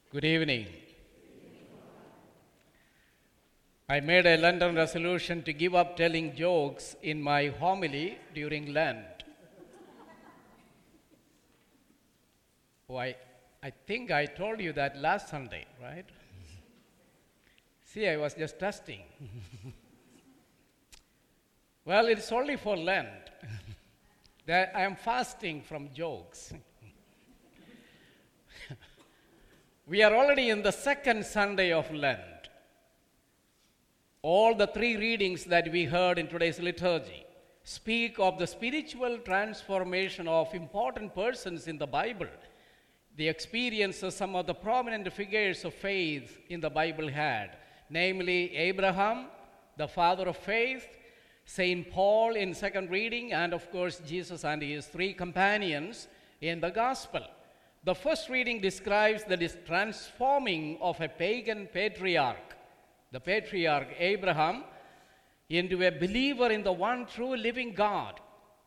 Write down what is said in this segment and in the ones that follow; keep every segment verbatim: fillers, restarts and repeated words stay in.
Good evening. I made a Lenten resolution to give up telling jokes in my homily during Lent. Oh, I, I think I told you that last Sunday, right? See, I was just testing. Well, it's only for Lent that I am fasting from jokes. We are already in the second Sunday of Lent. All the three readings that we heard in today's liturgy speak of the spiritual transformation of important persons in the Bible, the experiences some of the prominent figures of faith in the Bible had, namely Abraham, the father of faith, Saint Paul in second reading, and of course Jesus and his three companions in the gospel. The first reading describes the transforming of a pagan patriarch, the patriarch Abraham, into a believer in the one true living God.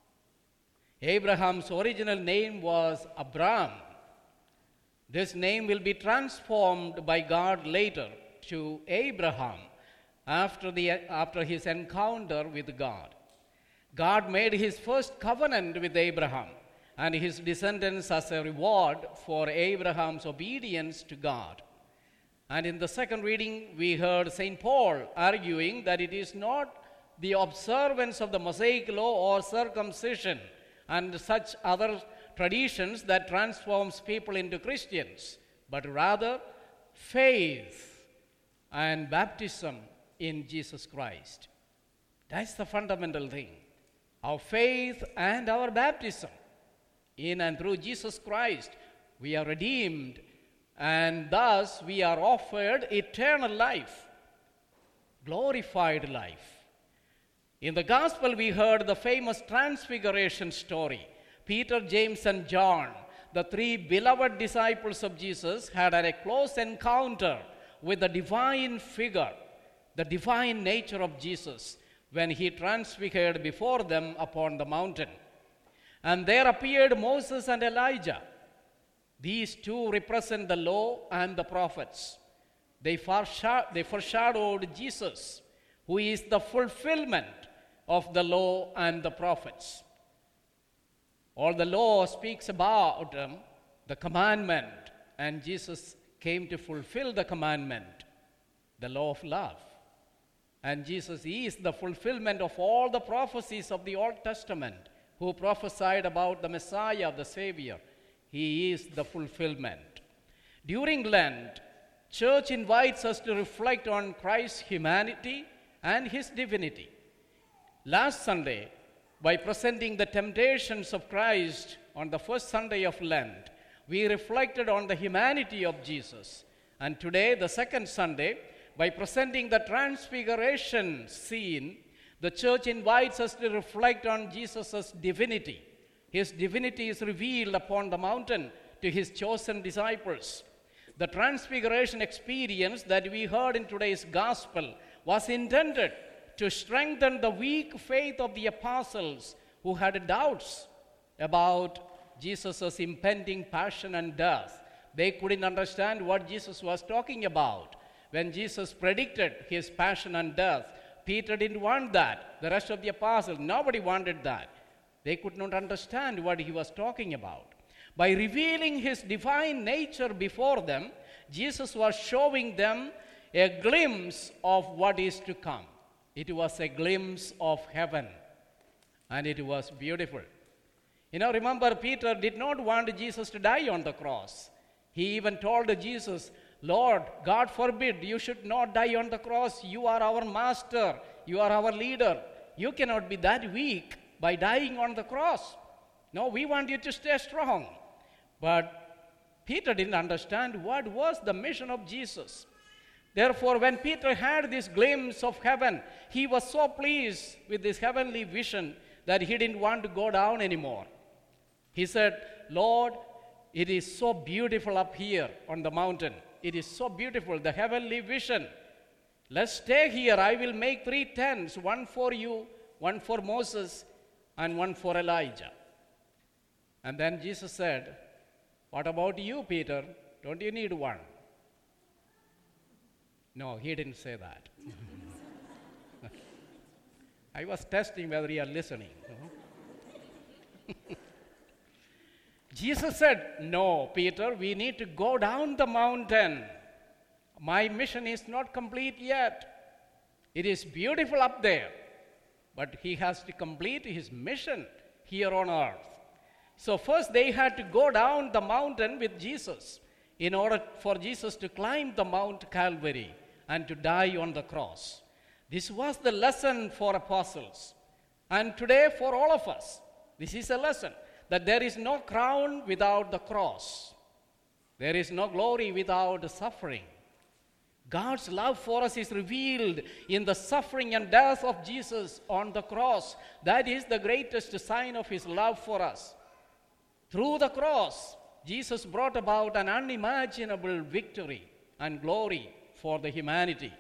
Abraham's original name was Abram. This name will be transformed by God later to Abraham after, the, after his encounter with God. God made his first covenant with Abraham and his descendants as a reward for Abraham's obedience to God. And in the second reading, we heard Saint Paul arguing that it is not the observance of the Mosaic law or circumcision and such other traditions that transforms people into Christians, but rather faith and baptism in Jesus Christ. That's the fundamental thing. Our faith and our baptism. In and through Jesus Christ, we are redeemed, and thus we are offered eternal life, glorified life. In the gospel, we heard the famous transfiguration story. Peter, James, and John, the three beloved disciples of Jesus, had a close encounter with the divine figure, the divine nature of Jesus, when he transfigured before them upon the mountain. And there appeared Moses and Elijah. These two represent the law and the prophets. They foreshadowed Jesus, who is the fulfillment of the law and the prophets. All the law speaks about um, the commandment, and Jesus came to fulfill the commandment, the law of love. And Jesus is the fulfillment of all the prophecies of the Old Testament, who prophesied about the Messiah, the Savior. He is the fulfillment. During Lent, Church invites us to reflect on Christ's humanity and his divinity. Last Sunday, by presenting the temptations of Christ on the first Sunday of Lent, we reflected on the humanity of Jesus. And today, the second Sunday, by presenting the transfiguration scene, the Church invites us to reflect on Jesus' divinity. His divinity is revealed upon the mountain to his chosen disciples. The transfiguration experience that we heard in today's gospel was intended to strengthen the weak faith of the apostles who had doubts about Jesus' impending passion and death. They couldn't understand what Jesus was talking about. When Jesus predicted his passion and death, Peter didn't want that. The rest of the apostles, nobody wanted that. They could not understand what he was talking about. By revealing his divine nature before them, Jesus was showing them a glimpse of what is to come. It was a glimpse of heaven, and it was beautiful. You know, remember, Peter did not want Jesus to die on the cross. He even told Jesus, Lord, God forbid, you should not die on the cross. You are our master. You are our leader. You cannot be that weak by dying on the cross. No, we want you to stay strong. But Peter didn't understand what was the mission of Jesus. Therefore, when Peter had this glimpse of heaven, he was so pleased with this heavenly vision that he didn't want to go down anymore. He said, Lord, it is so beautiful up here on the mountain. It is so beautiful, the heavenly vision. Let's stay here. I will make three tents, one for you, one for Moses, and one for Elijah. And then Jesus said, what about you, Peter? Don't you need one? No, he didn't say that. I was testing whether you are listening. Jesus said, no, Peter, we need to go down the mountain. My mission is not complete yet. It is beautiful up there, but he has to complete his mission here on earth. So first they had to go down the mountain with Jesus in order for Jesus to climb the Mount Calvary and to die on the cross. This was the lesson for apostles. And today for all of us, this is a lesson that there is no crown without the cross. There is no glory without suffering. God's love for us is revealed in the suffering and death of Jesus on the cross. That is the greatest sign of his love for us. Through the cross, Jesus brought about an unimaginable victory and glory for the humanity.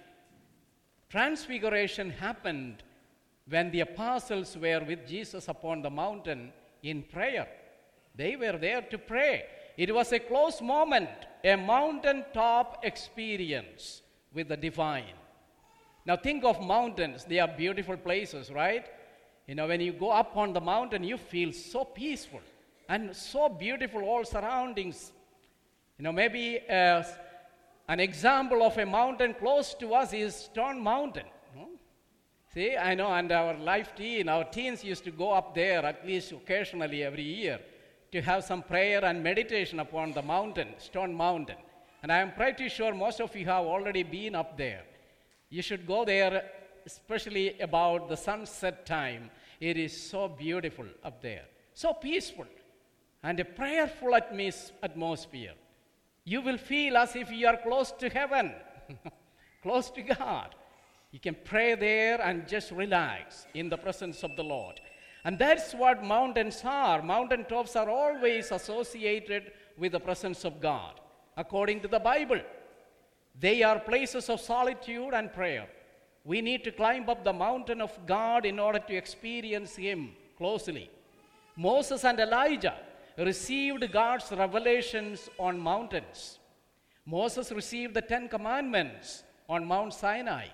Transfiguration happened when the apostles were with Jesus upon the mountain in prayer. They were there to pray. It was a close moment, a mountaintop experience with the divine. Now think of mountains. They are beautiful places, right? You know, when you go up on the mountain, you feel so peaceful and so beautiful, all surroundings. You know, maybe uh, an example of a mountain close to us is Stone Mountain. Hmm? See, I know, and our life teen, our teens used to go up there at least occasionally every year to have some prayer and meditation upon the mountain, Stone Mountain. And I am pretty sure most of you have already been up there. You should go there, especially about the sunset time. It is so beautiful up there, so peaceful, and a prayerful atmos- atmosphere. You will feel as if you are close to heaven, close to God. You can pray there and just relax in the presence of the Lord. And that's what mountains are. Mountaintops are always associated with the presence of God, according to the Bible. They are places of solitude and prayer. We need to climb up the mountain of God in order to experience him closely. Moses and Elijah received God's revelations on mountains. Moses received the Ten Commandments on Mount Sinai.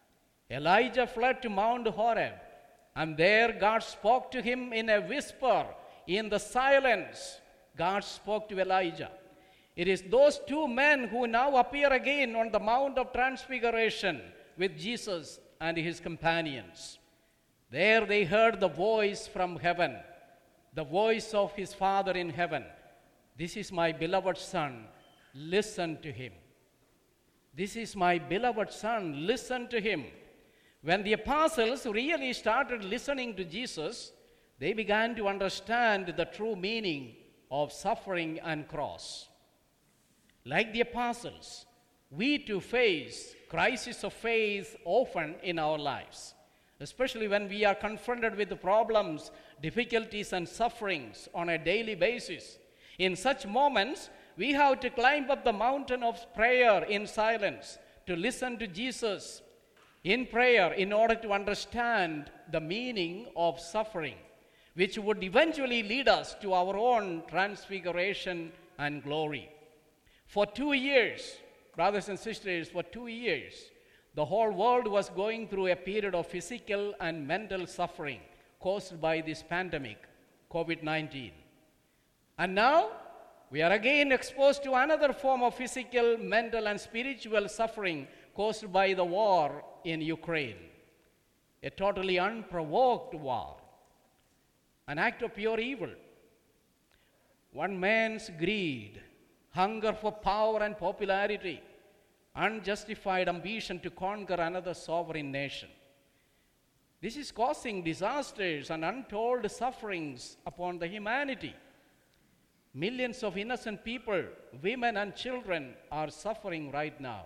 Elijah fled to Mount Horeb, and there God spoke to him in a whisper. In the silence, God spoke to Elijah. It is those two men who now appear again on the Mount of Transfiguration with Jesus and his companions. There they heard the voice from heaven, the voice of his Father in heaven. This is my beloved Son, listen to him. This is my beloved Son, listen to him. When the apostles really started listening to Jesus, they began to understand the true meaning of suffering and cross. Like the apostles, we too face crises of faith often in our lives, especially when we are confronted with the problems, difficulties, and sufferings on a daily basis. In such moments, we have to climb up the mountain of prayer in silence to listen to Jesus in prayer in order to understand the meaning of suffering, which would eventually lead us to our own transfiguration and glory. For two years, brothers and sisters, for two years, the whole world was going through a period of physical and mental suffering caused by this pandemic, covid nineteen. And now, we are again exposed to another form of physical, mental, and spiritual suffering caused by the war in Ukraine. A totally unprovoked war, an act of pure evil. One man's greed, hunger for power and popularity, unjustified ambition to conquer another sovereign nation. This is causing disasters and untold sufferings upon the humanity. Millions of innocent people, women and children, are suffering right now.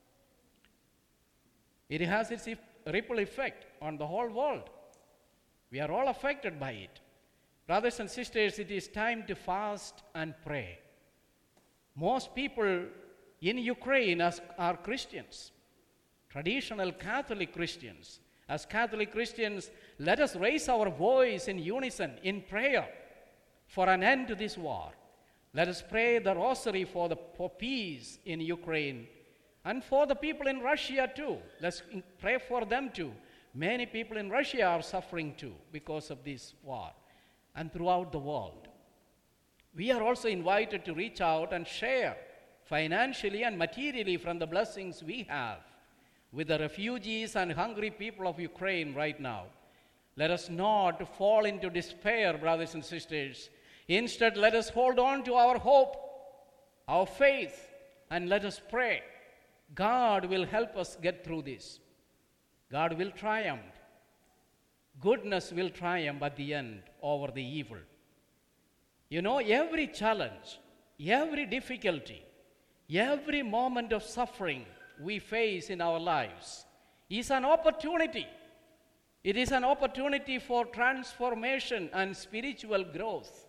It has its ripple effect on the whole world. We are all affected by it. Brothers and sisters, it is time to fast and pray. Most people in Ukraine are Christians, traditional Catholic Christians. As Catholic Christians, let us raise our voice in unison in prayer for an end to this war. Let us pray the rosary for the for peace in Ukraine And for the people in Russia too. Let's pray for them too. Many people in Russia are suffering too because of this war, and throughout the world. We are also invited to reach out and share financially and materially from the blessings we have with the refugees and hungry people of Ukraine right now. Let us not fall into despair, brothers and sisters. Instead, let us hold on to our hope, our faith, and let us pray. God will help us get through this. God will triumph. Goodness will triumph at the end over the evil. You know, every challenge, every difficulty, every moment of suffering we face in our lives is an opportunity. It is an opportunity for transformation and spiritual growth.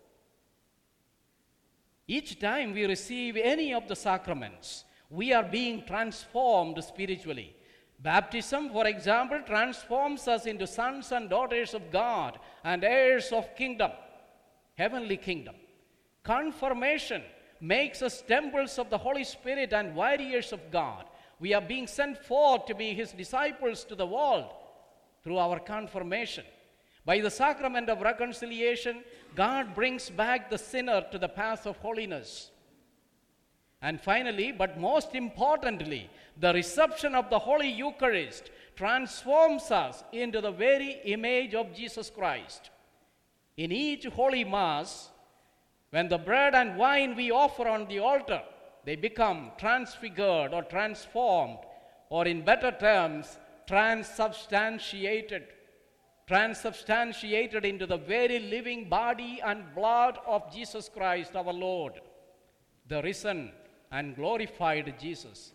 Each time we receive any of the sacraments, we are being transformed spiritually. Baptism, for example, transforms us into sons and daughters of God and heirs of kingdom, heavenly kingdom. Confirmation makes us temples of the Holy Spirit and warriors of God. We are being sent forth to be His disciples to the world through our confirmation. By the sacrament of reconciliation, God brings back the sinner to the path of holiness. And finally, but most importantly, the reception of the Holy Eucharist transforms us into the very image of Jesus Christ. In each Holy Mass, when the bread and wine we offer on the altar, they become transfigured or transformed, or in better terms, transubstantiated. Transubstantiated into the very living body and blood of Jesus Christ our Lord, the risen and glorified Jesus.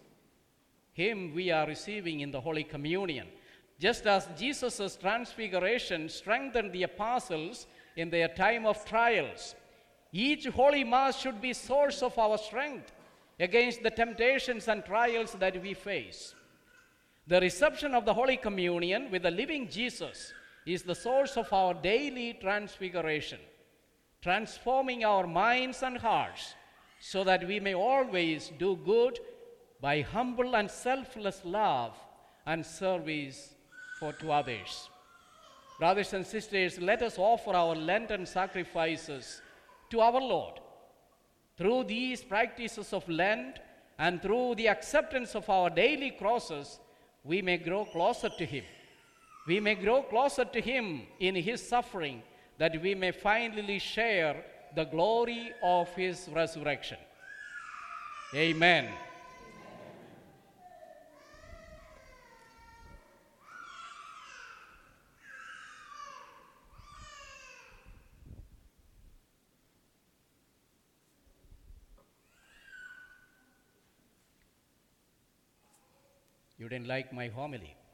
Him we are receiving in the Holy Communion. Just as Jesus' transfiguration strengthened the apostles in their time of trials, each Holy Mass should be source of our strength against the temptations and trials that we face. The reception of the Holy Communion with the living Jesus is the source of our daily transfiguration, transforming our minds and hearts so that we may always do good by humble and selfless love and service for to others. Brothers and sisters, let us offer our Lenten sacrifices to our Lord. Through these practices of Lent and through the acceptance of our daily crosses, we may grow closer to Him. We may grow closer to Him in His suffering, that we may finally share the glory of His resurrection. Amen. You didn't like my homily.